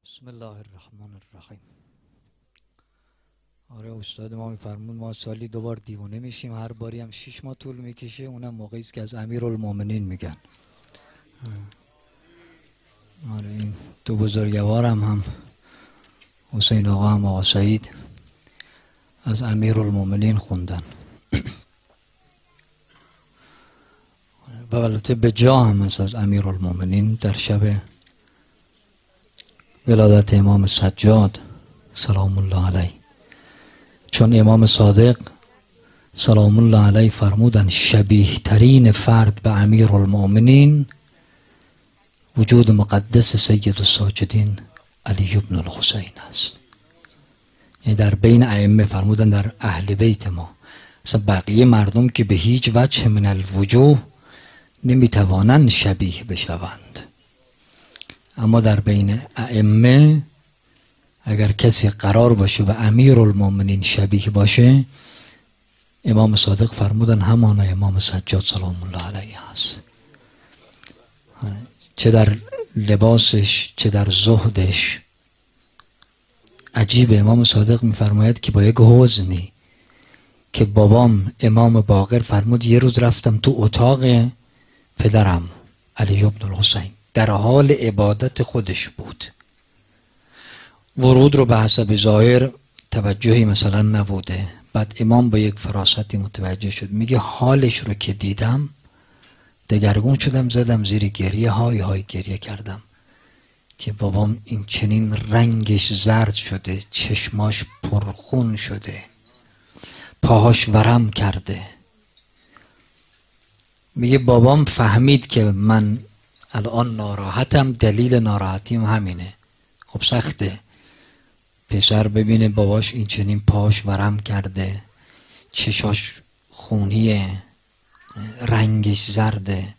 بسم الله الرحمن الرحیم. آره استاد ما میفرمون ما سالی 2 بار دیوانه میشیم، هر باری هم 6 ماه طول میکشه، اونم موقعی است که از امیرالمومنین میگن. آره این 2 بزرگوار هم حسین آقا هم آقا سعید از امیرالمومنین خوندن و البته به جا هم از امیرالمومنین در شب ولادت امام سجاد سلام الله علیه، چون امام صادق سلام الله علیه فرمودن شبیه ترین فرد به امیرالمومنین وجود مقدس سید الساجدین علی بن الحسین است. یعنی در بین ائمه فرمودن در اهل بیت ما اصلا بقیه مردم که به هیچ وجه من الوجوه نمیتوانند شبیه بشوند، اما در بین ائمه اگر کسی قرار باشه به امیرالمومنین شبیه باشه، امام صادق فرمودن همان امام سجاد سلام الله علیه است. چه در لباسش چه در زهدش. عجیب امام صادق میفرماید که با یک حزنی که بابام امام باقر فرمود یه روز رفتم تو اتاق پدرم علی بن الحسین، در حال عبادت خودش بود، ورود رو به حسب ظاهر توجهی مثلا نبوده، بعد امام با یک فراستی متوجه شد، میگه حالش رو که دیدم دگرگون شدم، زدم زیر گریه، های های گریه کردم که بابام این چنین رنگش زرد شده، چشماش پرخون شده، پاهاش ورم کرده. میگه بابام فهمید که من الان ناراحتم، دلیل ناراحتیم همینه. خب سخته پسر ببینه باباش این چنین پاهاش ورم کرده، چشاش خونیه، رنگش زرده.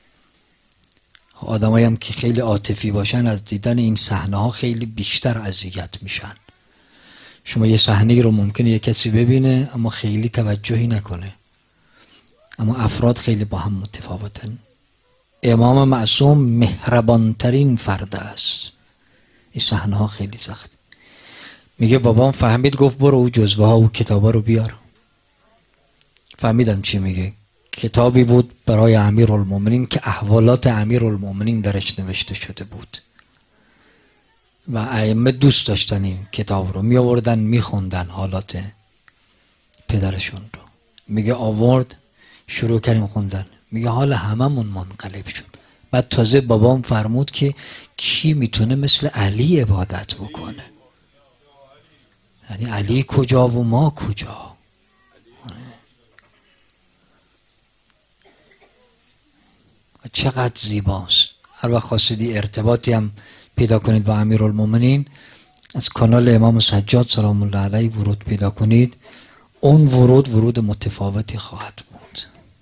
آدمایی هم که خیلی عاطفی باشن از دیدن این صحنه ها خیلی بیشتر اذیت میشن. شما یه صحنه رو ممکنه یه کسی ببینه اما خیلی توجهی نکنه، اما افراد خیلی با هم متفاوتن. امام معصوم مهربانترین فرد است. این صحنه ها خیلی سخت. میگه بابام فهمید، گفت برو او جزوه ها و کتابا رو بیار. فهمیدم چی میگه. کتابی بود برای امیرالمومنین که احوالات امیرالمومنین درش نوشته شده بود و ائمه دوست داشتن این کتاب رو، می آوردن می خوندن حالات پدرشون رو. میگه آورد، شروع کردیم خوندن. میگه حال هممون منقلب شد. بعد تازه بابام فرمود که کی میتونه مثل علی عبادت بکنه، یعنی علی کجا و ما کجا. چقدر زیباست. هر وقت خواستید ارتباطی هم پیدا کنید با امیرالمومنین، از کانال امام سجاد سلام الله علیه ورود پیدا کنید. اون ورود متفاوتی خواهد بود.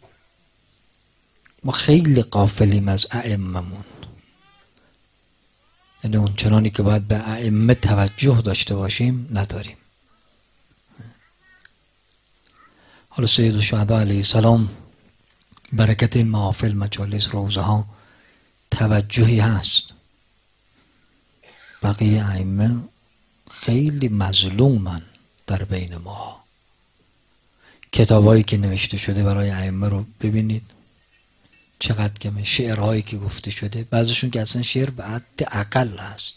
ما خیلی غافلیم از ائممون، یعنی اون چنانی که باید به ائمه توجه داشته باشیم نداریم. حالا سید الشهدا علیه السلام برکت این محافل، مجالس، روزه ها توجهی هست. بقیه ائمه خیلی مظلومن در بین ما. کتابایی که نوشته شده برای ائمه رو ببینید چقدر کمه. شعرهایی که گفته شده، بعضیشون که اصلا شعر به حد اقل هست.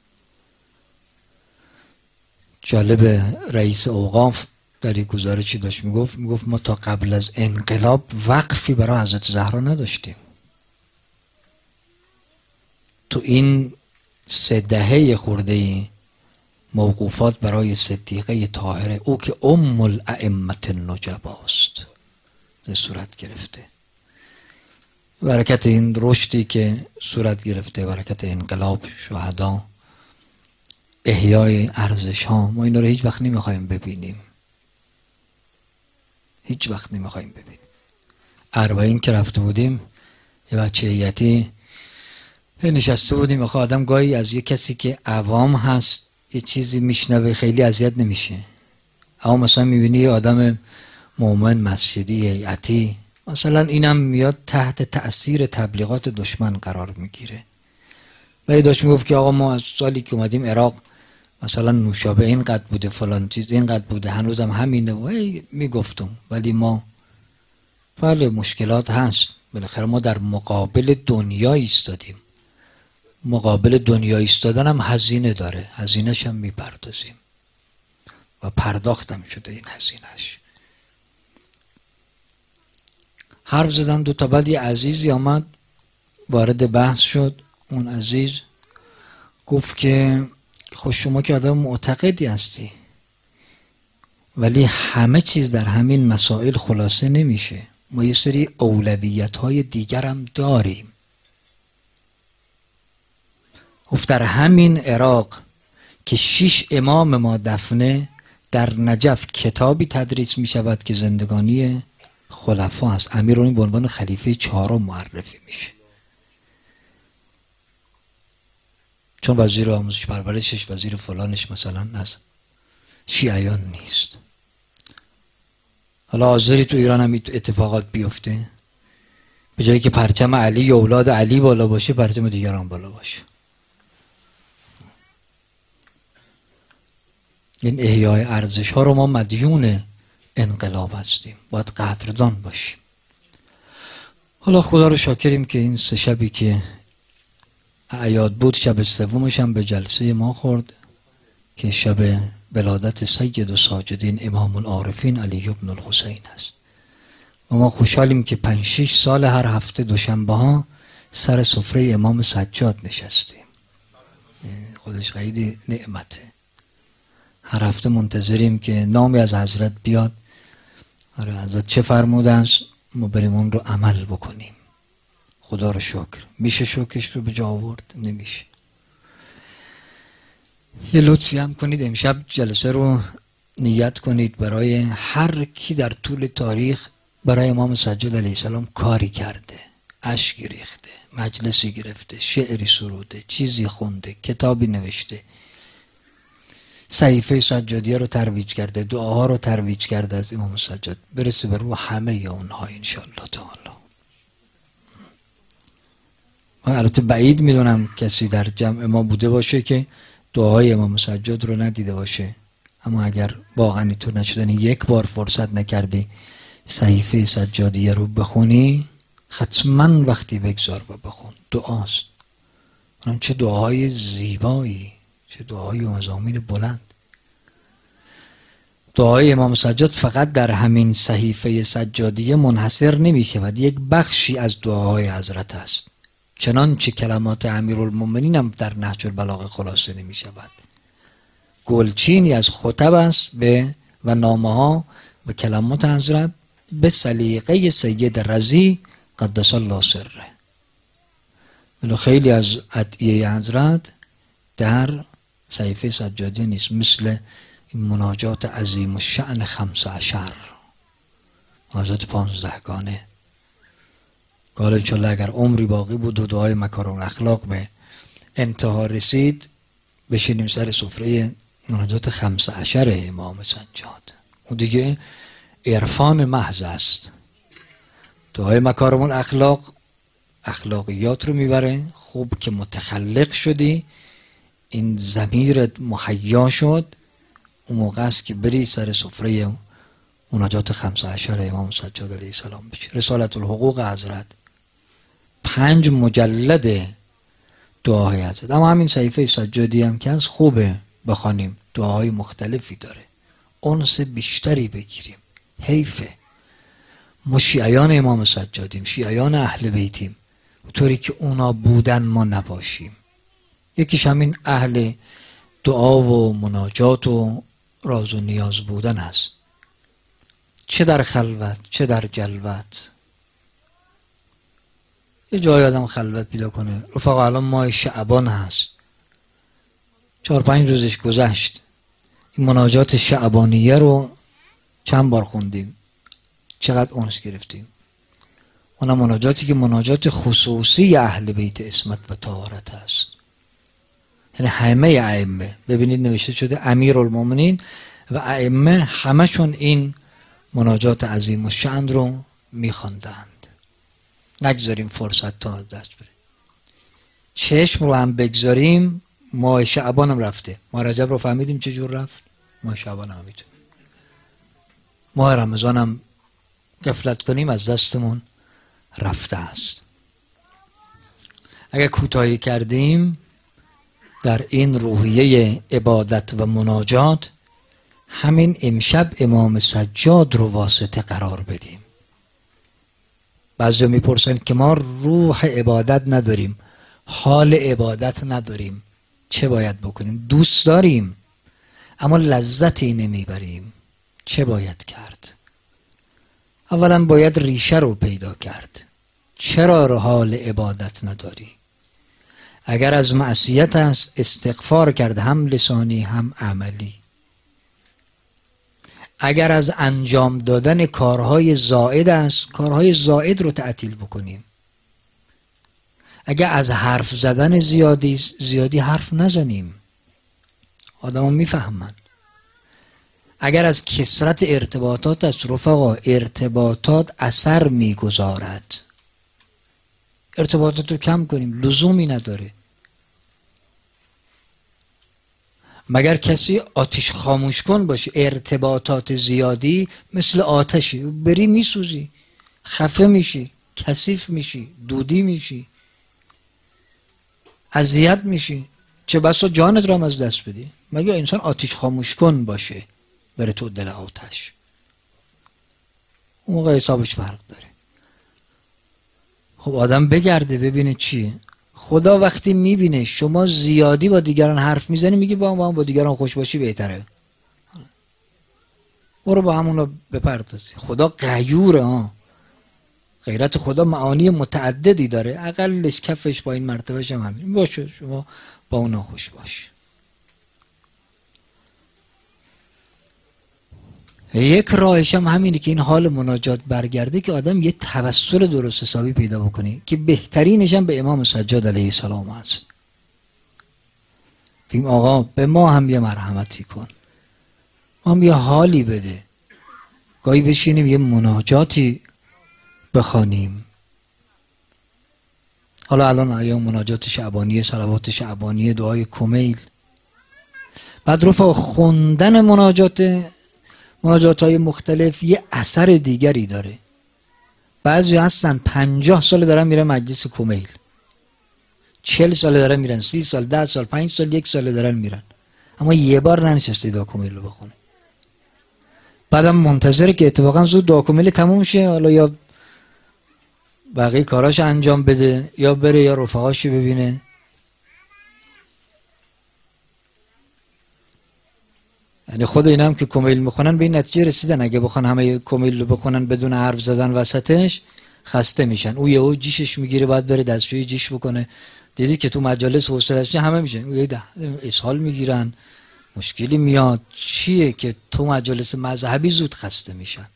جالب، رئیس اوقاف در یک گزارشی داشت میگفت ما تا قبل از انقلاب وقفی برای حضرت زهرا نداشتیم. تو این 3 دهه خورده موقوفات برای صدیقه طاهره، او که ام الائمه النجباست، صورت گرفته. برکت این رشدی که صورت گرفته، برکت انقلاب، شهدا، احیای ارزش ها، ما اینا رو هیچ وقت نمیخوایم ببینیم. هیچ وقت نمیخوایم ببینیم. 40 که رفته بودیم، یه بچه هیئتی نشسته بودیم، آخه آدم گاهی از یه کسی که عوام هست یه چیزی میشنوه خیلی اذیت نمیشه. اما مثلا میبینی یه آدم مومن مسجدی هیئتی مثلا اینم میاد تحت تأثیر تبلیغات دشمن قرار میگیره، و داشت میگفت که آقا ما از سالی که اومدیم عراق مثلا نوشابه اینقدر بوده، فلان چیز اینقدر بوده، هنوزم همینه و میگفتم. ولی ما بله مشکلات هست، بالاخره ما در مقابل دنیا ایستادیم. مقابل دنیا ایستادن هم هزینه داره، هزینه‌ش هم میپردازیم و پرداختم شده این هزینه‌اش. حرف زدن دو تا، بعد یه عزیزی آمد وارد بحث شد. اون عزیز گفت که خب شما که آدم معتقدی هستی، ولی همه چیز در همین مسائل خلاصه نمیشه، ما یه سری اولویت‌های دیگر هم داریم. گفت در همین عراق که 6 امام ما دفنه، در نجف کتابی تدریس می شود که زندگانی خلفا هست. امیرالمومنین به عنوان خلیفه 4 معرفی میشه، چون وزیر آموزش پرورشش، وزیر فلانش مثلا از شیعیان نیست. حالا حاضری تو ایران هم اتفاقات بیفته، به جایی که پرچم علی یا اولاد علی بالا باشه، پرچم دیگران بالا باشه. این احیای ارزش ها رو ما مدیون انقلاب هستیم، باید قدردان باشیم. حالا خدا رو شاکریم که این 3 شبی که اعیاد بود، شب سومش هم به جلسه ما خورد که شب ولادت سید و ساجدین امام العارفین علی بن الحسین است و ما خوشحالیم که 5-6 سال هر هفته دوشنبه ها سر سفره امام سجاد نشستیم. خودش خیلی نعمته. هر هفته منتظریم که نامی از حضرت بیاد، حضرت چه فرمودن ما بریم اون رو عمل بکنیم. خدا رو شکر. میشه شکرش رو به جا آورد؟ نمیشه. یه لطفی هم کنید، امشب جلسه رو نیت کنید برای هر کی در طول تاریخ برای امام سجاد علیه السلام کاری کرده، اشک ریخته، مجلسی گرفته، شعری سروده، چیزی خونده، کتابی نوشته، صحیفه سجادیه رو ترویج کرده، دعاها رو ترویج کرده از امام سجاد، برسه به روح همه ی اونها انشاءالله تعالی. من البته بعید میدونم کسی در جمع ما بوده باشه که دعاهای امام سجاد رو ندیده باشه، اما اگر واقعا اینطور نشدن یک بار فرصت نکردی صحیفه سجادیه رو بخونی، حتما وقتی بگذار و بخون. دعاست. چه دعاهای زیبایی، چه دعاهای و مضامین بلند. دعای امام سجاد فقط در همین صحیفه سجادیه منحصر نمی شود، یک بخشی از دعاهای حضرت است. چنانچه کلمات امیرالمومنین هم در نهج البلاغه خلاصه نمی شود. گلچینی از خطب است و نامه ها و کلمات حضرت به سلیقه سید رضی قدس الله سره. ولی خیلی از ادعیه حضرت در صحیفه سجادیه نیست، مثل این مناجات عظیم الشأن 15، مناجات 15 گانه. که انشالله اگر عمری باقی بود و دعای مکارم الاخلاق به انتها رسید، بشینیم سر سفره مناجات 15 امام سجاد. اون دیگه عرفان محض است. دعای مکارم الاخلاق اخلاقیات رو میبره. خوب که متخلق شدی، این ضمیرت مهیا شد، اون موقع است که بری سر سفره مناجات 15 امام سجاد علیه السلام بشی. رسالت الحقوق حضرت 5 مجلد دعاهای حضرت. اما همین صحیفه سجادی هم که از خوبه بخوانیم، دعاهای مختلفی داره، انس بیشتری بگیریم. حیفه ما شیعیان امام سجادیم، شیعیان اهل بیتیم، اونطوری که اونا بودن ما نباشیم. یکیش همین اهل دعا و مناجات و راز و نیاز بودن است، چه در خلوت چه در جلوت. یه جای آدم خلوت پیدا کنه. رفقا الان ماه شعبان هست، 4-5 روزش گذشت، این مناجات شعبانیه رو چند بار خوندیم، چقدر انس گرفتیم. اون مناجاتی که مناجات خصوصی اهل بیت عصمت و طهارت است، یعنی همه ائمه، ببینید نوشته شده امیرالمومنین و ائمه همشون این مناجات عظیم الشأن رو میخواندند. نگذاریم فرصت تا دست بره. چشم رو هم بگذاریم ماه شعبان هم رفته. ماه رجب رو فهمیدیم چجور رفت، ماه شعبان هم همینطور. ماه رمضان هم غفلت کنیم از دستمون رفته است. اگر کوتاهی کردیم در این روحیه عبادت و مناجات، همین امشب امام سجاد رو واسطه قرار بدیم. بعضی میپرسن که ما روح عبادت نداریم، حال عبادت نداریم، چه باید بکنیم؟ دوست داریم اما لذتی نمیبریم، چه باید کرد؟ اولا باید ریشه رو پیدا کرد. چرا حال عبادت نداری؟ اگر از معصیت است استغفار کرد، هم لسانی هم عملی. اگر از انجام دادن کارهای زائد است، کارهای زائد رو تعطیل بکنیم. اگر از حرف زدن زیادی حرف نزنیم، آدم میفهمن. اگر از کثرت ارتباطات است، رفقا ارتباطات اثر میگذارد، ارتباطات رو کم کنیم، لزومی نداره. مگر کسی آتش خاموش کن باشه. ارتباطات زیادی مثل آتشی، بری میسوزی، خفه میشی، کثیف میشی، دودی میشی، اذیت میشی، چه بسا جانت رو هم از دست بدی. مگر انسان آتش خاموش کن باشه بره تو دل آتش، اون موقع حسابش فرق داره. خب آدم بگرده ببینه چیه. خدا وقتی میبینه شما زیادی با دیگران حرف میزنی، میگه با دیگران خوش باشی بهتره، برو با همونو بپردازی. خدا غیوره. غیرت خدا معانی متعددی داره، اقلش کفش با این مرتبهش هم همین باشه، شما با اونا خوش باش. یک راهش هم همینه که این حال مناجات برگرده، که آدم یه توسل درست حسابی پیدا بکنه، که بهترینش هم به امام سجاد علیه السلام هست. بگیم آقا به ما هم یه مرحمتی کن، ما هم یه حالی بده، گاهی بشینیم یه مناجاتی بخوانیم. حالا الان ایام مناجات شعبانیه، صلوات شعبانیه، دعای کمیل. بعد رفع خوندن مناجات های مختلف یه اثر دیگری داره. بعضی هستن 50 سال دارن میرن مجلس کمیل، 40 سال دارن میرن، 30 سال، 10 سال، 5 سال، 1 سال دارن میرن، اما یه بار ننشسته دعا کمیل رو بخونه. بعدم منتظره که اتفاقا زود دعا کمیل تموم شه، حالا یا بقیه کاراش انجام بده، یا بره یا رفقاشو ببینه. یعنی خود اینا هم که کمیل میخونن به این نتیجه رسیدن اگه بخوان همه کمیل رو بخونن بدون حرف زدن وسطش خسته میشن. او جیشش میگیره، باید بره دستشویی جیش بکنه. دیدی که تو مجالس حوصله‌اش همه میشه، او اسهال میگیرن، مشکلی میاد. چیه که تو مجالس مذهبی زود خسته میشن.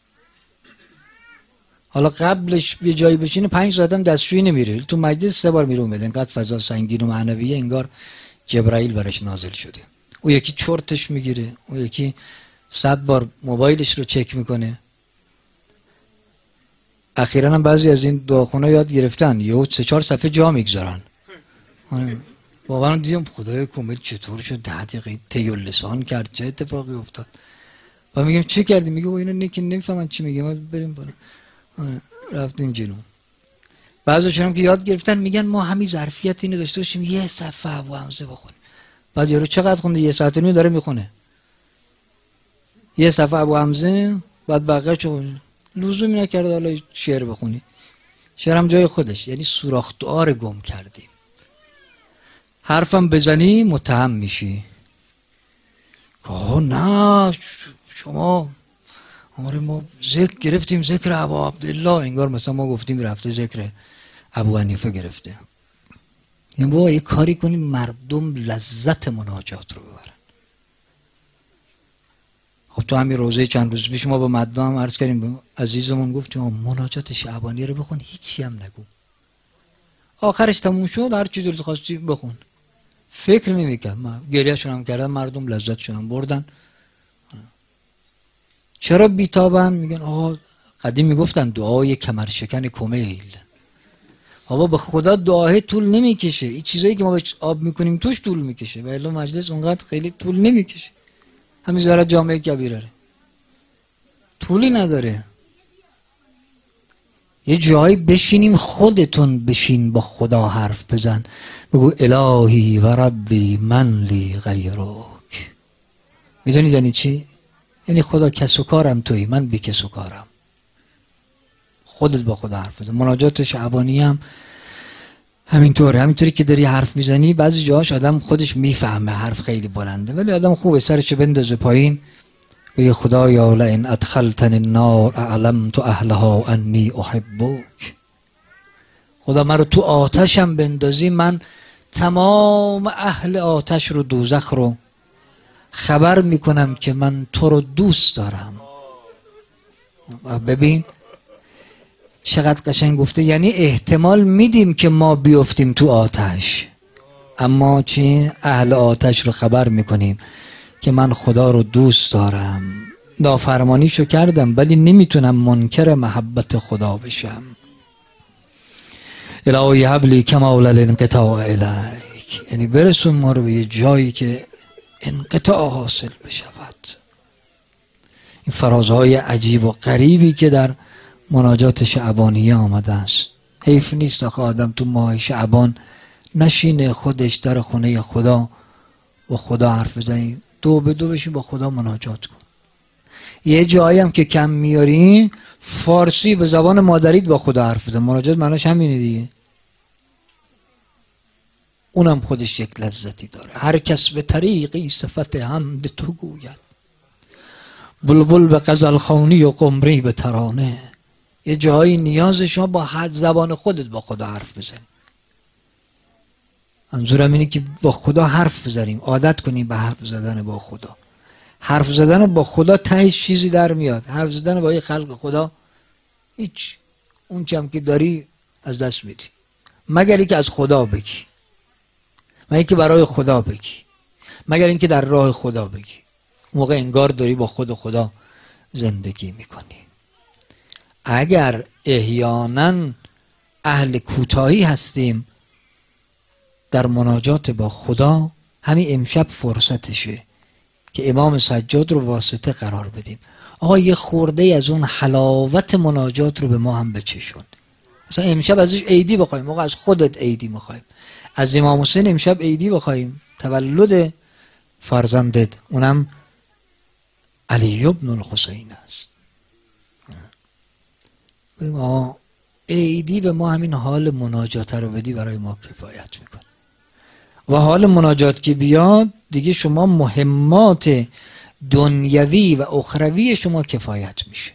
حالا قبلش یه جایی بشینه 5 ساعت هم دستشویی نمیره، تو مجلس 3 بار میره اومده، انقدر فضا سنگین و معنویه انگار جبرائیل براش نازل شده. او یکی چرتش میگیره، او یکی 100 بار موبایلش رو چک میکنه. اخیراً هم بعضی از این دعاخونا یاد گرفتن یهو 3-4 صفحه جا میگذارن. واقعا دیدم خدای کمیل چطور شد 10 دقیقه طی اللسان کرد، چه اتفاقی افتاد؟ و میگم چه کردی؟ میگه اینا نمیفهمن چی میگه، ما بریم بالا. رفتیم جلو. بعضی‌هاش هم که یاد گرفتن میگن ما همین ظرفیت اینو داشته باشیم یه صفحه ابو حمزه بخونیم. بعد یارو چقدر خونده؟ 1 ساعت و نیم داره میخونه یه صفحه ابو حمزه، بعد بقیه چه لزومی نکرده حالا شعر بخونی. شعر هم جای خودش، یعنی سوراخ دعا رو گم کردیم. حرفم بزنی متهم میشی. نه شما آره ما ذکر گرفتیم، ذکر ابا عبدالله، انگار مثلا ما گفتیم رفته ذکر ابو حنیفه گرفته. یعنی بابا یه کاری کنیم مردم لذت مناجات رو ببرن. خب تو همین روزه چند روز پیش ما با مدام عرض کردیم، عزیزمون گفتیم مناجات شعبانی رو بخون، هیچی هم نگو. آخرش تموم شد هر چی دلت خواستی بخون. فکر نمی‌کنم، ما گریه‌شون هم کردن، مردم لذتشون هم بردن. چرا بیتابن؟ میگن قدیم میگفتن دعای کمرشکن کمیل. آبا به خدا دعاه طول نمیکشه. این چیزایی که ما بهش آب میکنیم توش طول میکشه و الا مجلس اونقدر خیلی طول نمیکشه. همین زیارت جامعه کبیره طولی نداره. یه جایی بشینیم، خودتون بشین با خدا حرف بزن، بگو الهی و ربی من لی غیرک. میدونید یعنی چی؟ یعنی خدا کس و کارم تویی، من بی کس و کارم. خودت با خدا حرف بزن. مناجات شعبانی هم همینطوره. همینطوری که داری حرف میزنی بعضی جاهاش آدم خودش میفهمه حرف خیلی بلنده، ولی آدم خوبه سرشو بندازه پایین بگه خدایا لئن ادخلتنی النار اعلمت اهلها انی احبک. خدا من رو تو آتشم بندازی، من تمام اهل آتش رو، دوزخ رو خبر میکنم که من تو رو دوست دارم. ببین چقدر قشنگ گفته. یعنی احتمال میدیم که ما بیفتیم تو آتش، اما چی؟ اهل آتش رو خبر میکنیم که من خدا رو دوست دارم. نافرمانیشو کردم ولی نمیتونم منکر محبت خدا بشم. الهی هب لی کمال الانقطاع الیک. یعنی برسون ما رو به یه جایی که انقطاع حاصل بشود. این فرازهای عجیب و غریبی که در مناجات شعبانیه آمده است. حیف نیست آخه آدم تو ماه شعبان نشینه خودش در خونه خدا و خدا حرف بزنی، دو به دو بشی با خدا مناجات کن. یه جایی هم که کم میاری فارسی به زبان مادریت با خدا حرف بزن. مناجات معناش همینه دیگه. اونم خودش یک لذتی داره. هر کس به طریقی صفت حمد تو گوید، بلبل به غزل خوانی و قمری به ترانه. یه جایی نیاز شما با حد زبان خودت با خدا حرف بزن. منظورم اینه که با خدا حرف بزنیم، عادت کنیم به حرف زدن با خدا. حرف زدن با خدا تهش چیزی در میاد. حرف زدن با یه خلق خدا هیچ، اون چم که داری از دست میدی، مگر اینکه از خدا بگی، مگر اینکه برای خدا بگی، مگر اینکه در راه خدا بگی. موقع انگار داری با خدا زندگی میکنی. اگر احیانا اهل کوتاهی هستیم در مناجات با خدا، همین امشب فرصتشه که امام سجاد رو واسطه قرار بدیم. آقا یه خورده از اون حلاوت مناجات رو به ما هم بچشون. مثلا امشب ازش عیدی بخوایم، موقع از خودت عیدی میخوایم. از امام حسین امشب عیدی بخوایم، تولد فرزندت، اونم علی بن الحسین است. ما عیدی به ما همین حال مناجات رو بدی برای ما کفایت میکنه. و حال مناجات که بیاد دیگه شما مهمات دنیوی و اخروی شما کفایت میشه.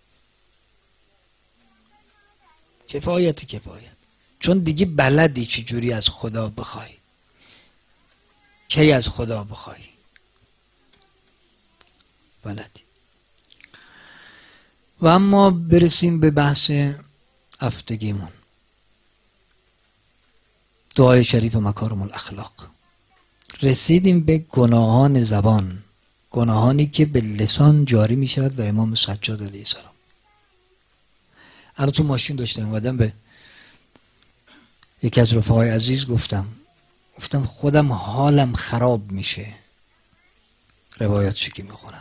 کفایت چون دیگه بلدی چجوری از خدا بخوای، کی از خدا بخوای، بلدی. و اما برسیم به بحث هفتگیمون، دعای شریف مکارم الاخلاق. رسیدیم به گناهان زبان، گناهانی که به لسان جاری می شود و امام سجاد علیه السلام. الان تو ماشین داشتم اومدم به یکی از رفقای عزیز گفتم خودم حالم خراب میشه روایات شکی میخونم،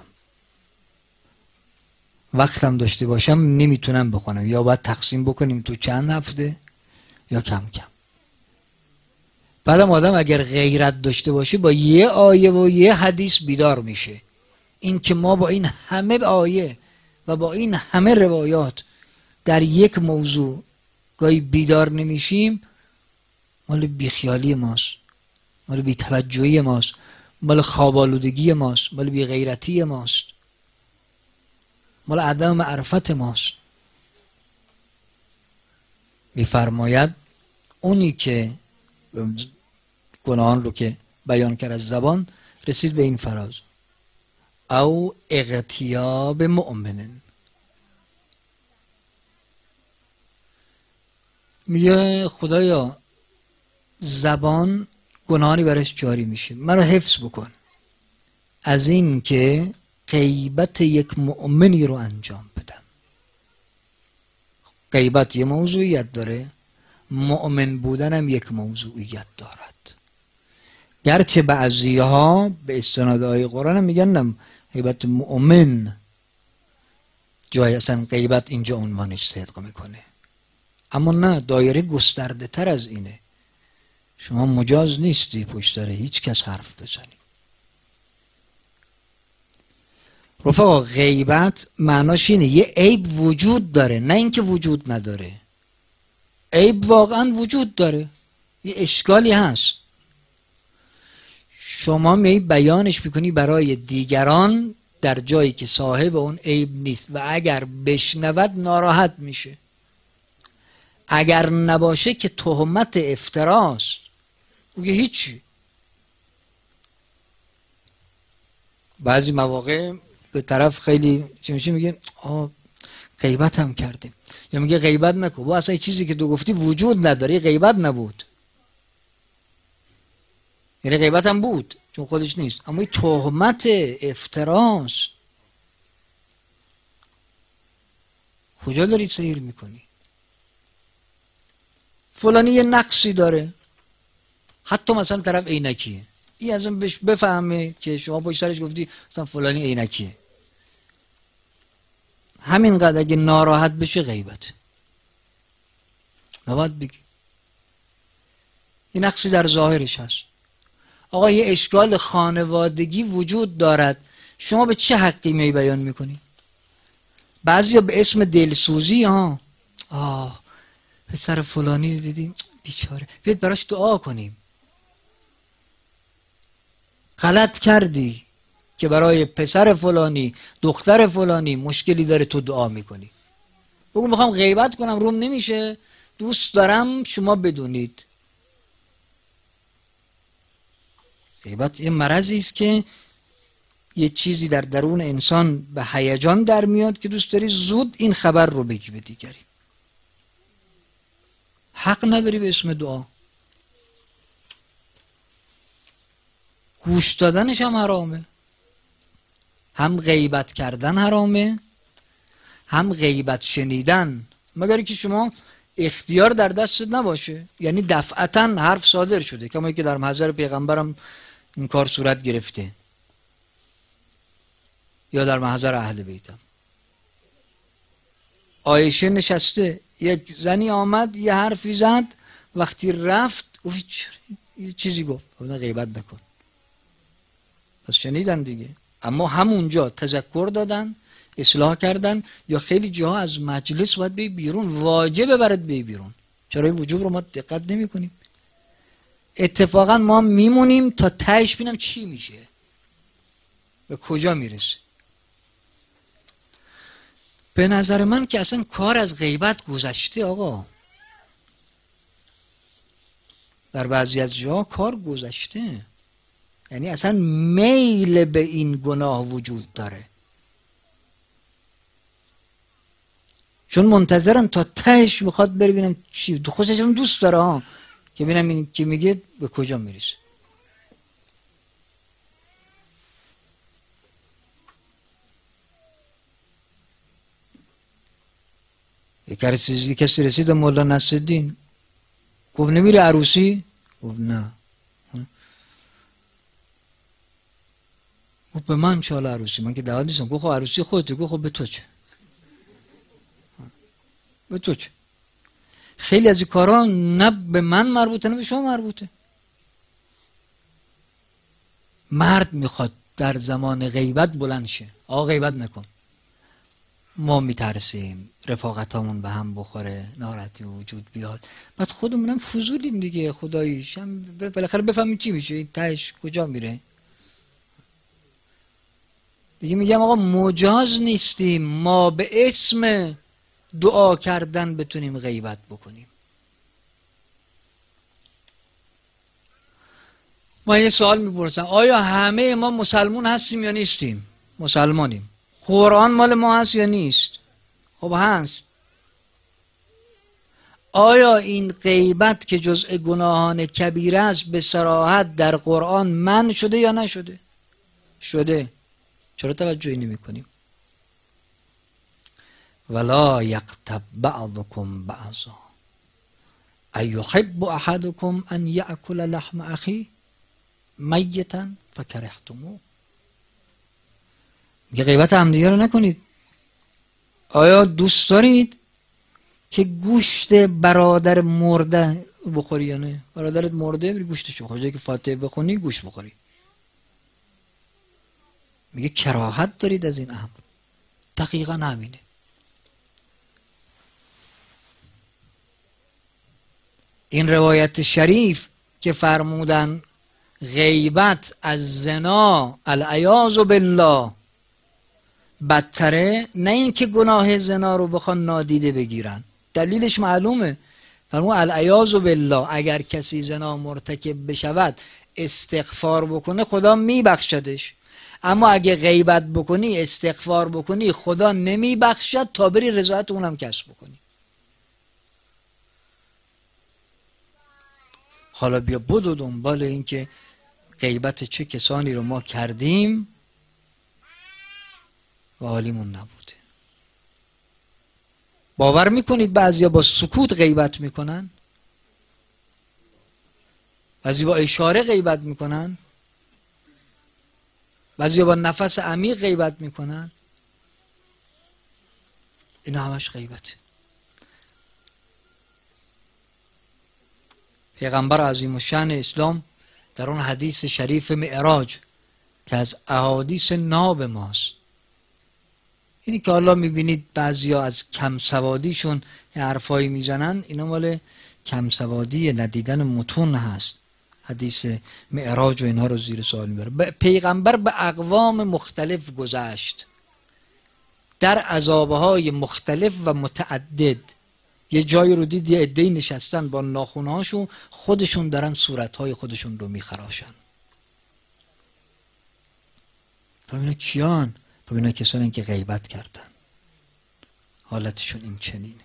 وقتم داشته باشم نمیتونم بخونم، یا باید تقسیم بکنیم تو چند هفته یا کم کم. بعدم آدم اگر غیرت داشته باشه با یه آیه و یه حدیث بیدار میشه. این که ما با این همه آیه و با این همه روایات در یک موضوع گاهی بیدار نمیشیم، مال بیخیالی ماست، مال بی‌توجهی ماست، مال خوابالودگی ماست، مال بی‌غیرتی ماست، مال عدم معرفت ماست. میفرماید اونی که گناهان رو که بیان کرد از زبان رسید به این فراز، او اغتیاب مؤمنن. میگه خدایا زبان گناهانی برش جاری میشه، من رو حفظ بکن از این که غیبت یک مؤمنی رو انجام بدم. غیبت یه موضوعیت داره، مؤمن بودن هم یک موضوعیت دارد. گرچه بعضی ها به استناد آیه قرآن هم میگن غیبت مؤمن جای اصلا غیبت اینجا عنوانش صدق میکنه، اما نه، دایره گسترده تر از اینه. شما مجاز نیستی پشت سر هیچ کس حرف بزنی. رفقا غیبت معناش اینه یه عیب وجود داره، نه اینکه وجود نداره. عیب واقعا وجود داره، یه اشکالی هست، شما می بیانش میکنی برای دیگران در جایی که صاحب اون عیب نیست و اگر بشنود ناراحت میشه. اگر نباشه که تهمت افتراست، میگه هیچی. بعضی مواقع به طرف خیلی چی میگه غیبت هم کردیم، یا میگه غیبت نکن، با اصلا چیزی که تو گفتی وجود نداره، غیبت نبود. یعنی غیبت هم بود چون خودش نیست، اما این تهمت افتراست. کجا داری سیر میکنی؟ فلانی یه نقصی داره، حتی مثلا طرف عینکیه، این از اون بفهمه که شما پشت سرش گفتی مثلا فلانی عینکیه، همینقدر اگه ناراحت بشه غیبت. نباید بگی این نقصی در ظاهرش هست. آقا یه اشکال خانوادگی وجود دارد، شما به چه حقی می بیان میکنی؟ بعضیا به اسم دلسوزی پسر فلانی دیدین بیچاره، بیاید براش دعا کنیم. غلط کردی که برای پسر فلانی دختر فلانی مشکلی داره تو دعا میکنی. بگو میخوام غیبت کنم روم نمیشه، دوست دارم شما بدونید. غیبت یه مرضی است که یه چیزی در درون انسان به هیجان در میاد که دوست داری زود این خبر رو بگی به دیگری. حق نداری به اسم دعا. گوش دادنش هم حرامه، هم غیبت کردن حرامه، هم غیبت شنیدن، مگر که شما اختیار در دستت نباشه، یعنی دفعتا حرف صادر شده، کما که در محضر پیغمبرم این کار صورت گرفته یا در محضر اهل بیتم. عایشه نشسته، یک زنی آمد یه حرفی زد، وقتی رفت یه چیزی گفت، غیبت نکن. پس شنیدن دیگه، اما همونجا تذکر دادن، اصلاح کردن. یا خیلی جاها از مجلس باید بی بیرون، واجبه برات بی بیرون. چرا این وجوب رو ما دقت نمی کنیم؟ اتفاقا ما میمونیم تا تهش ببینم چی میشه، به کجا میرسه. به نظر من که اصلا کار از غیبت گذشته آقا، در بعضی از جاها کار گذشته، یعنی اصلا میل به این گناه وجود داره، چون منتظرن تا تهش بخواد ببینم چی، خودش هم دوست داره که ببینم این که میگه به کجا میرسه. یک کسی رسید مولانا نصرالدین، گفت نمیره عروسی؟ گفت نه. گفت به من چه حال عروسی، من که دعوت نیستم. گفت عروسی خودته. گفت به تو چه؟ به تو چه؟ خیلی از این کارا نه به من مربوطه نه به شما مربوطه. مرد میخواد در زمان غیبت بلند شه، آقا غیبت نکن، ما میترسیم رفاقتامون به هم بخوره، ناراحتی وجود بیاد، بعد خودمونم فضولیم دیگه، خداییش هم بالاخره بفهمیم چی میشه، این تهش کجا میره دیگه. میگم آقا مجاز نیستیم ما به اسم دعا کردن بتونیم غیبت بکنیم. من یه سوال میپرسم، آیا همه ما مسلمون هستیم یا نیستیم؟ مسلمانیم. قرآن مال ما هست یا نیست؟ خب هست. آیا این غیبت که جزء گناهان کبیره است به صراحت در قرآن منع شده یا نشده؟ شده. چرا توجهی نمی کنیم؟ ولا یغتب بعضکم بعضا، ایحب احدکم ان یأکل لحم اخی میتا فکرهتموه. میگه غیبت همدیگه رو نکنید. آیا دوست دارید که گوشت برادر مرده بخوری یا نه؟ برادرت مرده بری گوشتش بخوری، جایی که فاتحه بخونی گوشت بخوری. میگه کراهت دارید از این امر. دقیقا همینه. این روایت شریف که فرمودن غیبت از زنا العیاذ بالله بدتره، نه اینکه گناه زنا رو بخوان نادیده بگیرن، دلیلش معلومه. فرمود العیاذ بالله اگر کسی زنا مرتکب بشود استغفار بکنه خدا میبخشدش، اما اگه غیبت بکنی استغفار بکنی خدا نمیبخشد تا بری رضایت اونم کسب بکنی. حالا بیا بدو دنبال این که غیبت چه کسانی رو ما کردیم و حالیمون نبوده. باور میکنید بعضیا با سکوت غیبت میکنن، بعضی با اشاره غیبت میکنن، بعضی با نفس عمیق غیبت میکنن. اینا همش غیبته. پیغمبر عظیم الشأن اسلام در اون حدیث شریف معراج که از احادیث ناب ماست، اینی که حالا میبینید بعضیا از کم سوادیشون حرفایی میزنن، اینا مال کم سوادی ندیدن متون هست. حدیث معراج و اینها رو زیر سوال میبره. پیغمبر به اقوام مختلف گذشت در عذابهای مختلف و متعدد. یه جایی رو دید یه عده‌ای نشستن با ناخونهاشون خودشون دارن صورتهای خودشون رو میخراشن. اینا کیان؟ اینا کسانی که غیبت کردن، حالتشون این چنینه.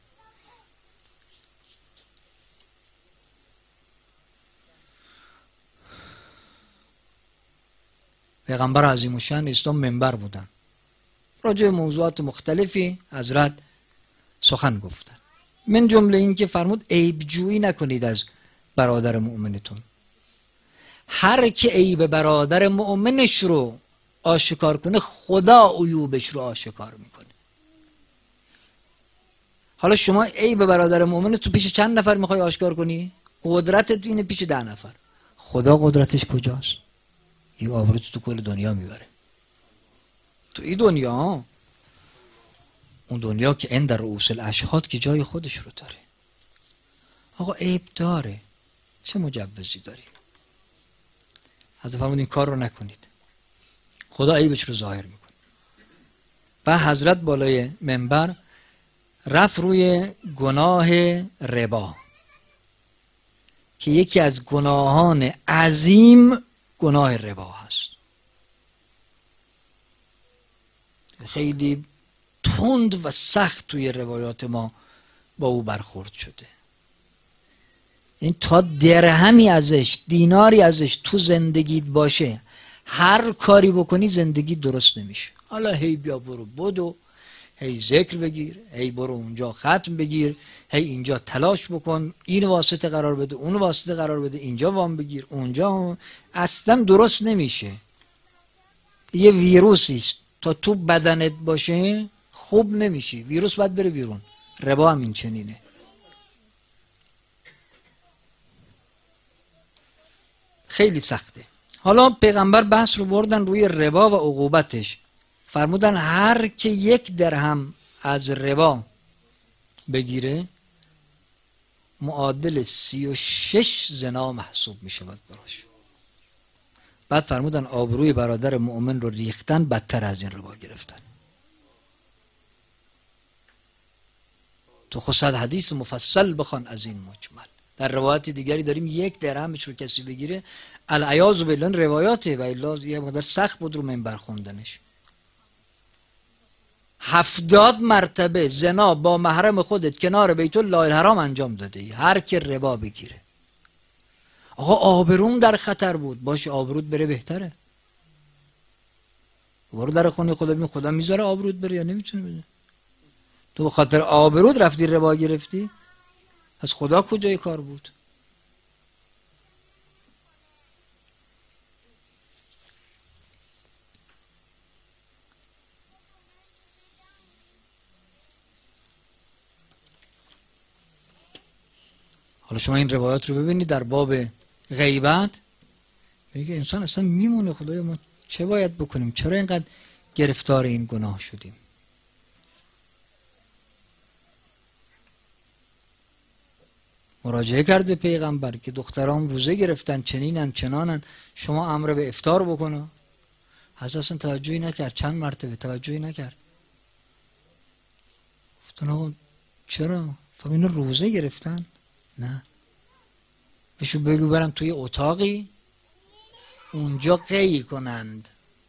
پیغمبر عظیم الشأن اسلام منبر بودن، راجع به موضوعات مختلفی حضرت سخن گفتن، من جمله این که فرمود عیب جویی نکنید از برادر مؤمنتون. هر که عیب برادر مؤمنش رو آشکار کنه خدا عیوبش رو آشکار میکنه. حالا شما عیب برادر مؤمن تو پیش چند نفر میخوای آشکار کنی؟ قدرتت اینه پیش 10 نفر. خدا قدرتش کجاست؟ این آبروت تو کل دنیا میبره. تو این دنیا، اون دنیا که عند رؤوس الاشهاد که جای خودش رو داره. آقا عیب داره، چه مجوزی داری؟ حضرت فرمود این کار رو نکنید، خدا عیبش رو ظاهر میکنه. و حضرت بالای منبر رفت روی گناه ربا که یکی از گناهان عظیم گناه ربا هست. خیلی تند و سخت توی روایات ما با او برخورد شده. این تا درهمی ازش، دیناری ازش تو زندگیت باشه، هر کاری بکنی زندگی درست نمیشه. حالا هی بیا برو بدو، هی ذکر بگیر، هی برو اونجا ختم بگیر، هی اینجا تلاش بکن، این واسطه قرار بده، اون واسطه قرار بده، اینجا وام بگیر، اونجا، اصلا درست نمیشه. یه ویروسی است، تا تو بدنت باشه خوب نمیشی، ویروس باید بره بیرون. ربا هم این چنینه. خیلی سخته. حالا پیغمبر بحث رو بردن روی ربا و عقوبتش. فرمودن هر که 1 درهم از ربا بگیره معادل 36 زنا محسوب می شود براش. بعد فرمودن آبروی برادر مؤمن رو ریختن بدتر از این ربا گرفتن. تو خود حدیث مفصل بخوان از این مجمل. در روایت دیگری داریم 1 درهمش رو کسی بگیره العیاذ بالله روایاته و الا یه مقدار سخت بود رو منبر خوندنش. 70 مرتبه زنا با محرم خودت کنار بیت الله الحرام انجام داده ای. هر کی ربا بگیره. آقا آبروم در خطر بود، باشه آبرود بره بهتره. برو در خونه خدا ببین خدا میذاره آبرود بره یا نمیتونه بده. تو به خاطر آبرود رفتی ربا گرفتی؟ از خدا کجای کار بود؟ حالا شما این روایات رو ببینید در باب غیبت، میگه انسان اصلا میمونه خدایا ما چه باید بکنیم؟ چرا اینقدر گرفتار این گناه شدیم؟ مراجعه کرد به پیغمبر که دخترام روزه گرفتن، چنینن چنانن، شما امر به افطار بکنه. حضرت اصلا توجهی نکرد، چند مرتبه توجهی نکرد. گفتن آقا چرا؟ فهم اینا روزه گرفتن؟ نه، بهشون بگو برن توی اتاقی اونجا قی کنند،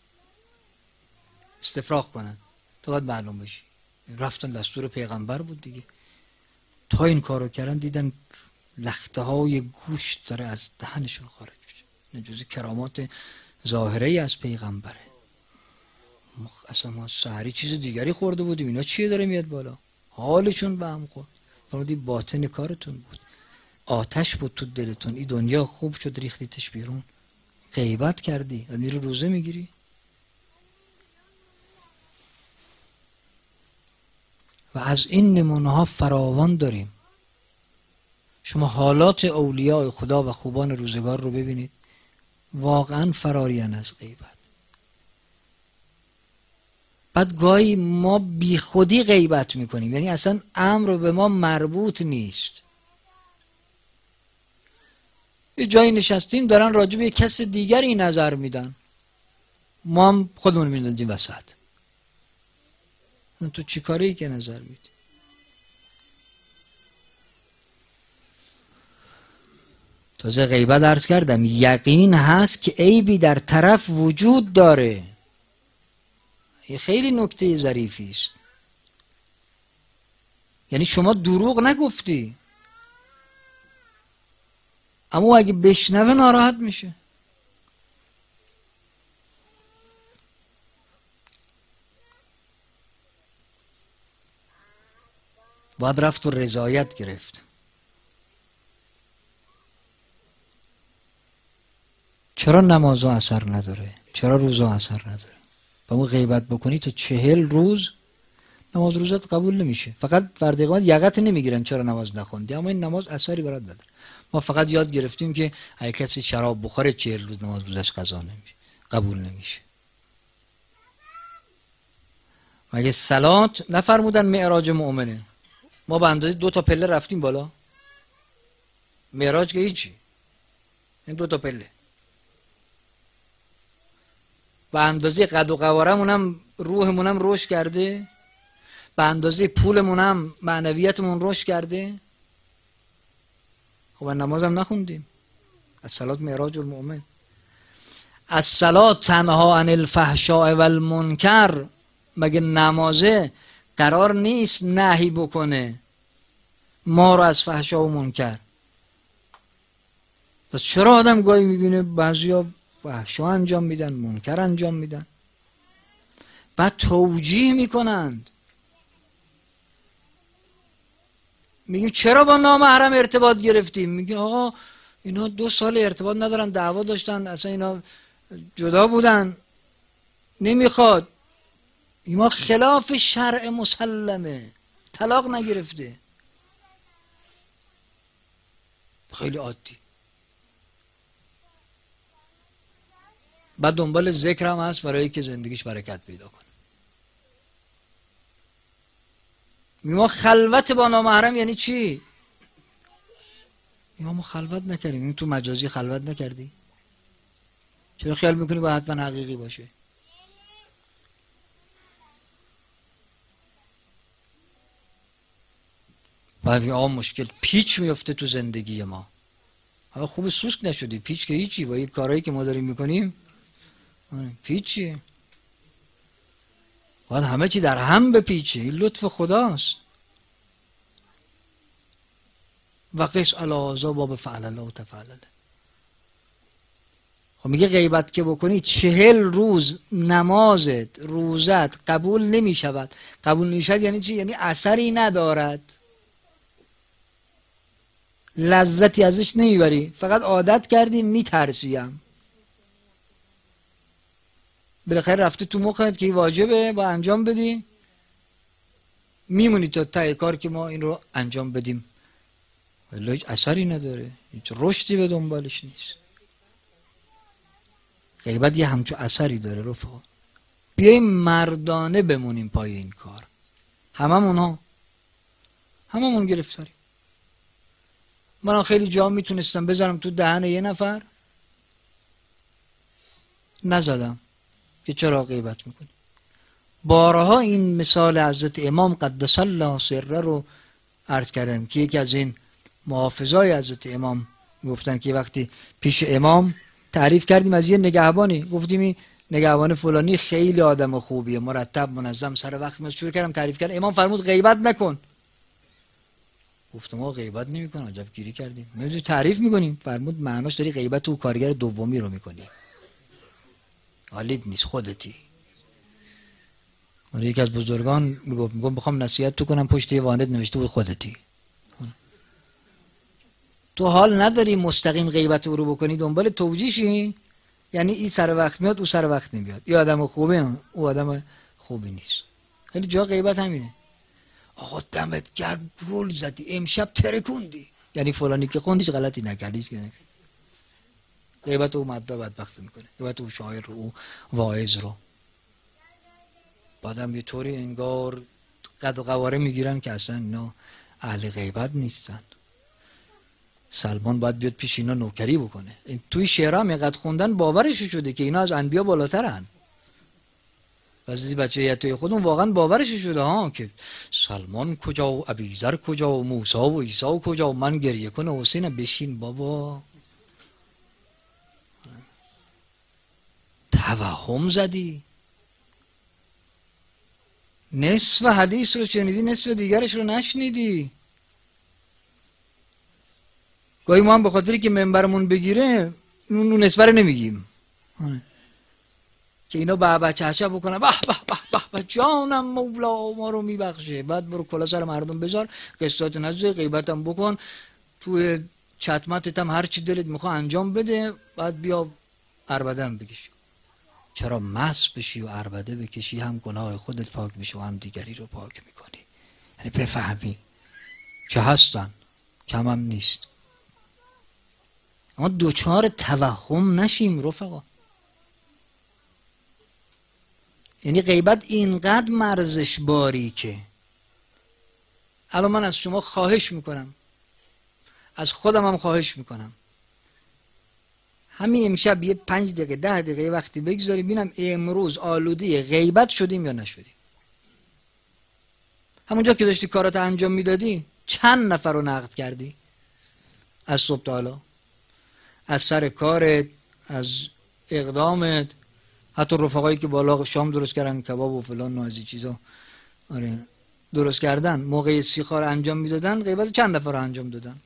استفراغ کنند تا باید معلوم بشی. رفتن، دستور پیغمبر بود دیگه. تا این کارو کردن دیدن لخته های گوشت داره از دهنشون خارج میشه. این جزء کرامات ظاهره ای از پیغمبره. اصلا ما سحری چیز دیگری خورده بودیم، اینا چیه داره میاد بالا؟ حالشون به هم خورد. فرمودی باطن کارتون بود، آتش بود تو دلتون، این دنیا خوب شد ریختیتش بیرون، غیبت کردی و میری روزه میگیری. و از این نمونه ها فراوان داریم. شما حالات اولیاء خدا و خوبان روزگار رو ببینید، واقعا فرارین از غیبت. بعد گاهی ما بی خودی غیبت میکنیم، یعنی اصلا امر به ما مربوط نیست. یه جایی نشستیم دارن راجع به یک کس دیگری نظر میدن، ما هم خودمون میندازیم وسط. تو چی کاری که نظر میدی؟ تازه غیبت عرض کردم یقین هست که عیبی در طرف وجود داره. یه خیلی نکته ظریفی است. یعنی شما دروغ نگفتی، اما اگه بشنوه ناراحت میشه. باید رفت و رضایت گرفت. چرا نمازها اثر نداره؟ چرا روزا اثر نداره؟ با اون غیبت بکنی تا 40 روز نماز روزت قبول نمیشه. فقط فردقان یقت نمیگیرن چرا نماز نخوندی، اما این نماز اثری برات نداره. ما فقط یاد گرفتیم که اگه کسی شراب بخوره 40 روز نماز روزش قضا نمیشه، قبول نمیشه. مگه صلات نفرمودن معراج مؤمنه؟ ما به اندازه 2 تا پله رفتیم بالا. معراج که هیچی، این 2 تا پله. به اندازه قد و قوارمونم روحمونم رشد کرده، به اندازه پولمونم معنویتمون رشد کرده. خب نمازم نخوندیم. الصلاة معراج المؤمن. الصلاة تنها عن الفحشاء والمنکر. مگه نمازه قرار نیست نهی بکنه ما رو از فحشا و منکر؟ پس چرا آدم گاهی میبینه بعضیا فحشا انجام میدن، منکر انجام میدن، بعد توجیه میکنند، میگیم چرا با نامحرم ارتباط گرفتیم؟ میگه آقا اینا 2 سال ارتباط ندارن، دعوا داشتن، اصلا اینا جدا بودن، نمیخواد. اینا خلاف شرع مسلمه، طلاق نگرفته. خیلی عادی. بعد دنبال ذکر هم هست برای که زندگیش برکت پیدا کنه. ما خلوت با نامحرم یعنی چی؟ ما خلوت نکردیم. این تو مجازی خلوت نکردی؟ چرا خیال میکنی باید حتما حقیقی باشه؟ باید مشکل پیچ میفته تو زندگی ما. حالا خوب سوسک نشدی، پیچ که هیچی. با این کارهایی که ما داریم میکنیم پیچ چیه؟ باید همه چی در هم بپیچه. این لطف خداست. و قیس علی باب فعل الله و تفعل. خب میگه غیبت که بکنی 40 روز نمازت روزت قبول نمیشود. قبول نمیشود یعنی چی؟ یعنی اثری ندارد. لذتی ازش نمیبری، فقط عادت کردی میترسیم. بالاخره رفته تو مخت که واجبه با انجام بدی، میمونی تا ته کار که ما این رو انجام بدیم، ولی هیچ اثری نداره، هیچ رشدی به دنبالش نیست. غیبت یه همچون اثری داره رفقا. بیاییم مردانه بمونیم پای این کار. هممون گرفتاریم. من خیلی جا میتونستم بذارم تو دهن یه نفر، نزدم که چرا غیبت میکنی. بارها این مثال حضرت امام قدس الله سره رو عرض کردم که یکی از این محافظای حضرت امام گفتن که وقتی پیش امام تعریف کردیم از یه نگهبانی، گفتیم این نگهبان فلانی خیلی آدم خوبیه، مرتب منظم سر وقت میاد. شروع کردم تعریف کردم، امام فرمود غیبت نکن. گفتم ما غیبت نمیکنم، عجب گیری کردیم، ما تعریف میکنیم. فرمود معناش داری غیبت و کارگر دومی رو میکنی، حالیت نیست، خودتی. یکی از بزرگان میگفت بخوام نصیحت تو کنم، پشت یه واند نوشته بود خودتی. تو حال نداری مستقیم غیبت او رو بکنی، دنبال توجیهشی، یعنی این سر وقت میاد او سر وقت نمیاد، این آدم خوبه او آدم خوبی نیست. خیلی جا غیبت همینه. آقا دمت گرم گل زدی، امشب ترکوندی، یعنی فلانی که خوندیش غلطی نکردیش. غیبت او مدعا بدبخت میکنه، غیبت او شاعر رو، او واعظ رو. بعدم یه طوری انگار قد و قواره میگیرن که اصلا اینا اهل غیبت نیستن. سلمان باید بیاد پیش اینا نوکری بکنه. توی شعرها هم اینقدر خوندن باورش شده که اینا از انبیا بالاترن. بعضی بچه توی خودمون واقعا باورش شده ها که سلمان کجا و ابیذر کجا و موسی و عیسی کجا و من گریه کنه حسین. بشین بابا، توهم زدی. نصف حدیث رو شنیدی، نصف دیگرش رو نشنیدی. گاهی ما هم به خاطری که منبرمون بگیره اون نصف رو نمیگیم که اینا به چهچه بکنن به به به به جانم مولا ما رو میبخشه. بعد برو کلا سر مردم بذار، قسطات نزد، غیبتم بکن، توی چتمتت هم هر چی دلت میخواد انجام بده، بعد بیا عربدم بکش. چرا مس بشی و عربده بکشی، هم گناه خودت پاک بشی و هم دیگری رو پاک میکنی. یعنی بفهمی که هستن، کم هم نیست. اما دوچار توهم نشیم رفقا. یعنی غیبت اینقدر مرزش باری که الان من از شما خواهش میکنم، از خودم هم خواهش میکنم، همین امشب یه 5 دقیقه 10 دقیقه وقتی بگذاری ببینم امروز آلوده غیبت شدیم یا نشدیم. همونجا که داشتی کارات انجام میدادی چند نفر رو نقد کردی از صبح تا حالا، از سر کارت، از اقدامت، حتی رفقایی که بالا شام درست کردن، کباب و فلان و از این چیزا درست کردن، موقع سیخار انجام میدادن، غیبت چند نفر رو انجام دادن.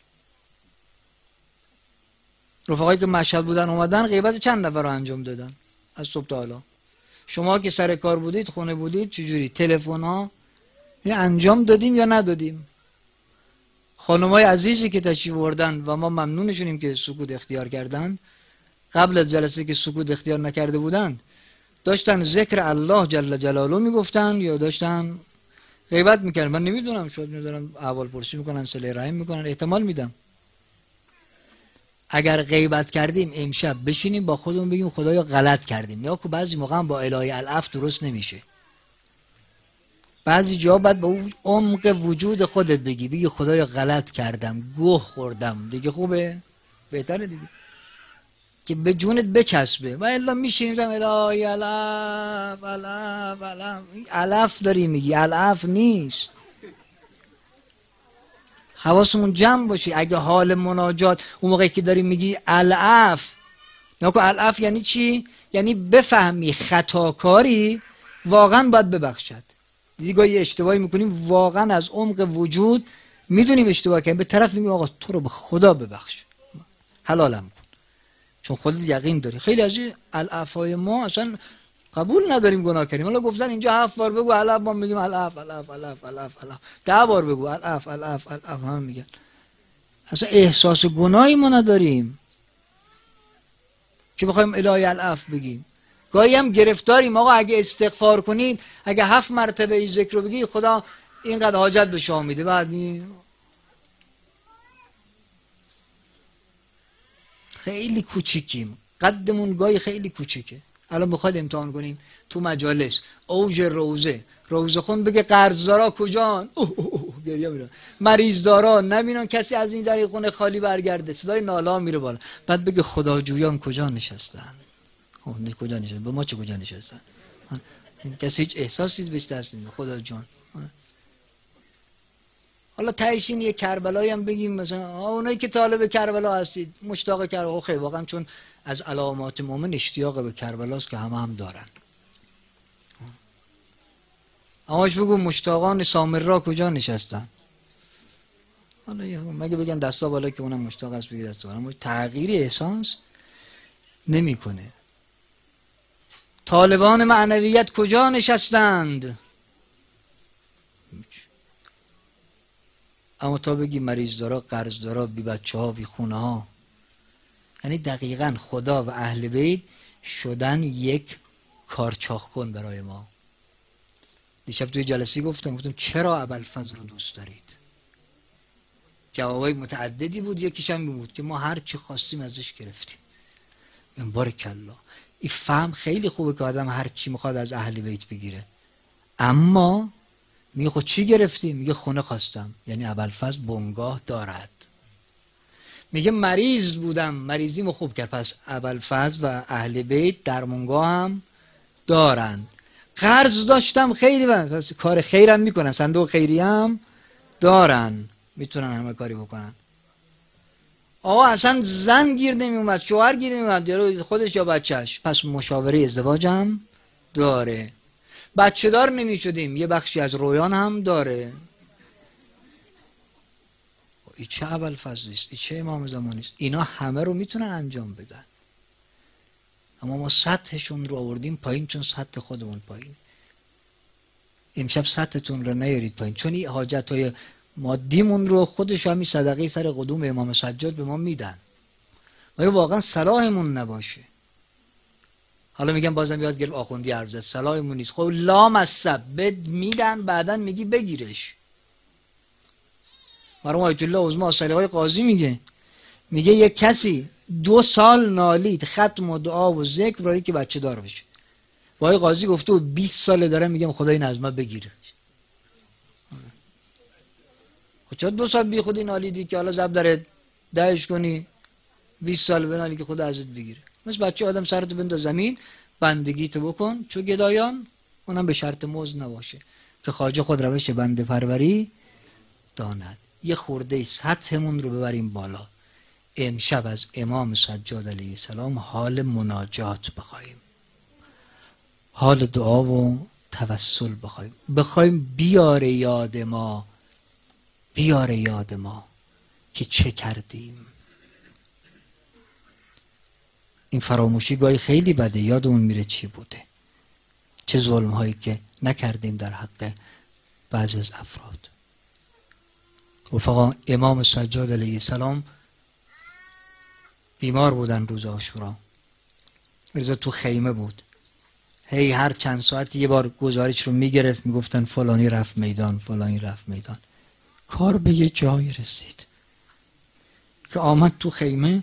رفقایی که مشهد بودن اومدن، غیبت چند نفر رو انجام دادن از صبح تا حالا. شما که سر کار بودید، خونه بودید، چجوری تلفن ها انجام دادیم یا ندادیم؟ خانمای عزیزی که تشریف آوردن و ما ممنونشونیم که سکوت اختیار کردن، قبل از جلسه که سکوت اختیار نکرده بودن داشتن ذکر الله جل جلاله میگفتن یا داشتن غیبت میکردن. من نمیدونم، شاید میدونم احوال پرسی میکنن، صله رحم میکنن، احتمال میدم. اگر غیبت کردیم امشب بشینیم با خودمون بگیم خدایا غلط کردیم. یا که بعضی موقع هم با الهی الاف درست نمیشه، بعضی جا باید با اون عمق وجود خودت بگی خدایا غلط کردم، گوه خوردم، دیگه خوبه، بهتره دیگه که به جونت بچسبه. و الا میشینیم الهی الاف الاف الاف، الاف داری میگی، الاف نیست. حواسمون جمع باشه. اگه حال مناجات اون موقعی که داری میگی الاف، نکو الاف یعنی چی؟ یعنی بفهمی خطاکاری واقعا باید ببخشد. دیگه یه اشتباهی میکنیم واقعا از عمق وجود میدونیم اشتباه کردیم، به طرف میگیم آقا تو رو به خدا ببخش، حلالم کن، چون خودت یقین داری. خیلی از این الافای ما اصلا قبول نداریم گناه کردیم. حالا گفتن اینجا 7 بار بگو الاف، ما میگیم الاف الاف الاف الاف الاف، 10 بار بگو الاف الاف الاف، هم میگن اصلا احساس گناهی ما نداریم که بخوایم الهی العفو بگیم. گاهی هم گرفتاریم آقا اگه استغفار کنید، اگه 7 مرتبه این ذکر رو بگید خدا اینقدر حاجت به شما میده. بعد خیلی کوچیکیم، قدمون گاهی خیلی کوچیکه. الان بخواد امتحان کنیم تو مجالس اوج روزه خون بگه قرضدارا کجان، گریه میره، مریض دارا نبینن کسی از این در خونه خالی برگرده، صدای ناله میره بالا. بعد بگه خداجویان کجا نشستن، کجا نشستن، به ما چه کجا نشستن، کسی هیچ احساسی بهش دست نمیده. خدا جان حالا تهش این یه کربلایی هم بگیم، مثلا اونایی که طالب کربلا هستید مشتاق کربلا، خیلی واقعا چون از علامات مومن اشتیاق به کربلاست که هم دارن. اماش بگو مشتاقان سامرا کجا نشستن. حالا مگه بگن دستا بالا که اونم مشتاق است بگی دستا بالا، اما تغییری احساس نمیکنه. طالبان معنویت کجا نشستند؟ اما تا بگی مریض دارا، قرض دارا، بی بچه ها، بی خونه ها، یعنی دقیقاً خدا و اهل بیت شدن یک کارچاخ کن برای ما. دیشب توی جلسه گفتم چرا ابوالفضل رو دوست دارید؟ جوابای متعددی بود، یکیش هم بود که ما هر چی خواستیم ازش گرفتیم. من بارکالله، این فهم خیلی خوبه که آدم هر چی میخواد از اهل بیت بگیره، اما میگه خود چی گرفتیم؟ میگه خونه خواستم، یعنی ابوالفضل بنگاه دارد. میگه مریض بودم، مریضیمو خوب کرد، پس ابوالفضل و اهل بیت درمانگاه هم دارند. قرض داشتم خیلی پس کار خیرم میکنن، صندوق خیری هم دارن، میتونن همه کاری بکنن. آقا اصلا زن گیر نمیومد، شوهر گیر نمیومد، یا خودش یا بچهش، پس مشاوره ازدواج هم داره. بچه دار نمیشدیم، یه بخشی از رویان هم داره. این چه ابوالفضل است، این چه امام زمانی است، اینا همه رو میتونن انجام بدن، اما ما سطحشون رو آوردیم پایین چون سطح خودمون پایین. امشب سطحتون رو نیارید پایین، چون این حاجتهای مادیمون رو خودش همین صدقه سر قدوم امام سجاد به ما میدن، ما واقعا صلاحمون نباشه. حالا میگم بازم یاد گرفت آخوندی حرف زد، صلاحمون نیست. خب لام از بد میدن، بعدن میگی بگیرش. مرحوم آیت الله عظما آصلی قاضی میگه یک کسی 2 سال نالید ختم و دعا و ذکر برای که بچه دار بشه، وای قاضی گفته 20 ساله داره میگم خدای نظمه بگیره. خب چرا 2 سال بی خودی نالیدی که حالا زب داره دهش کنی 20 سال بنالی که خدا ازت بگیره؟ مثل بچه آدم سرتو بنداز زمین، بندگیتو بکن چو گدایان، اونم به شرط مزد نباشه که خواجه خود روش بنده پروری داند. یه خورده سطحمون رو ببریم بالا. امشب از امام سجاد علیه السلام حال مناجات بخوایم، حال دعا و توسل بخوایم بیاره یاد ما که چه کردیم. این فراموشی گاهی خیلی بده، یادمون میره چی بوده، چه ظلم هایی که نکردیم در حق بعض از افراد. رفقا امام سجاد علیه السلام بیمار بودن روز عاشورا، رضا تو خیمه بود، هی هر چند ساعت یه بار گزارش رو میگرفت، میگفتن فلانی رفت میدان، فلانی رفت میدان. کار به یه جایی رسید که آمد تو خیمه،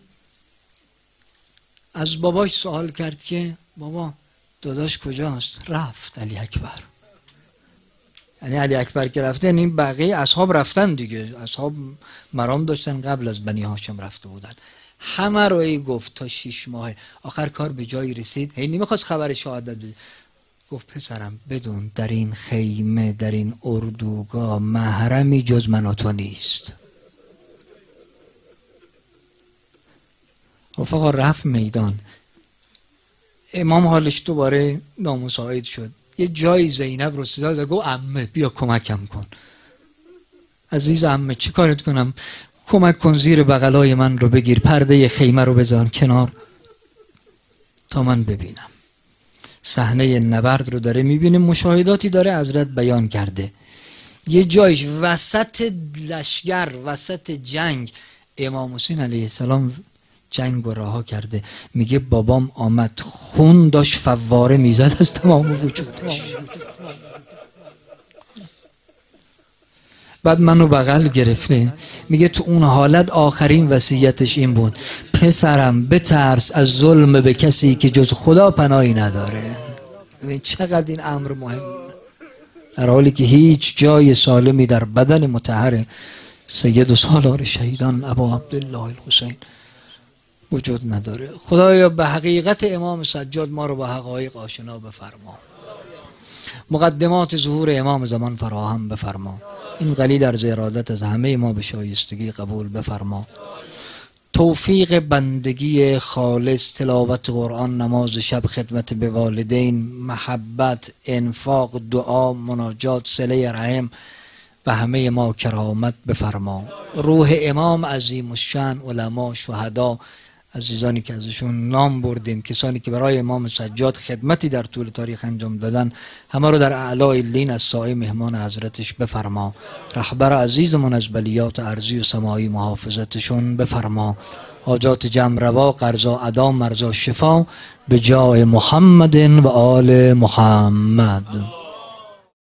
از باباش سوال کرد که بابا داداش کجاست؟ رفت علی اکبر. یعنی علی اکبر که رفته، یعنی بقیه اصحاب رفتن دیگه، اصحاب مرام داشتن قبل از بنی هاشم رفته بودن. همه رو ای گفت تا 6 ماه. آخر کار به جایی رسید، هی نمیخواست خبر شهادت بده، گفت پسرم بدون در این خیمه، در این اردوگاه محرمی جز من و تو نیست. رفقا رفت میدان، امام حالش دوباره نامساعد شد. یه جایی زینب رو صدا زد، گفت عمه بیا کمکم کن. عزیز عمه چی کارت کنم؟ کمک کن زیر بغلای من رو بگیر، پرده خیمه رو بذار کنار تا من ببینم. صحنه نبرد رو داره میبینه، مشاهداتی داره حضرت بیان کرده. یه جایش وسط لشگر، وسط جنگ، امام حسین علیه السلام جنگ رو رها کرده، میگه بابام آمد خون داشت فواره میزد از تمام وجودش. بعد منو بغل گرفته میگه تو اون حالت آخرین وصیتش این بود: پسرم بترس از ظلم به کسی که جز خدا پناهی نداره. ببین چقدر این امر مهم، در حالی که هیچ جای سالمی در بدن مطهر سید و سالار شهیدان ابا عبدالله الحسین وجود نداره. خدایا به حقیقت امام سجاد ما رو با حقایق آشنا بفرما، مقدمات ظهور امام زمان فراهم بفرما، این قلیل عرض ارادت از همه ما به شایستگی قبول بفرما، توفیق بندگی خالص، تلاوت قرآن، نماز شب، خدمت به والدین، محبت، انفاق، دعا، مناجات، صله رحم و همه ما کرامت بفرما. روح امام عظیم الشأن، علما، شهدا، عزیزانی که ازشون نام بردیم، کسانی که برای امام سجاد خدمتی در طول تاریخ انجام دادن، همه رو در اعلی الین از سایه مهمان حضرتش بفرما. رهبر عزیزمون از بلیات ارضی و سماعی محافظتشون بفرما. حاجات جمع روا، قرضا ادا، مرزا شفا به جای محمد و آل محمد.